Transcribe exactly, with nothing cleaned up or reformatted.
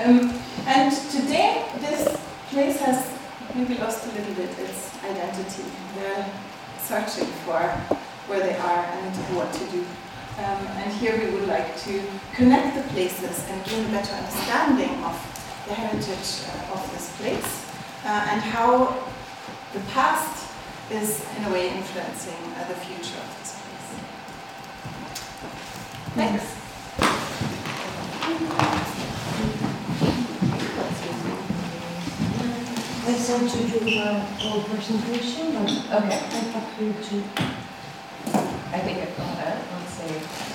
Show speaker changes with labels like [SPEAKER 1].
[SPEAKER 1] Um, and today, this place has maybe lost a little bit its identity. They're searching for where they are and what to do. Um, and here we would like to connect the places and gain a better understanding of the heritage uh, of this place uh, and how the past is in a way influencing uh, the future of this place. Thanks.
[SPEAKER 2] I sent you to uh, our presentation, but
[SPEAKER 3] okay.
[SPEAKER 2] I talked to you too.
[SPEAKER 3] I think I've got it. Let's see.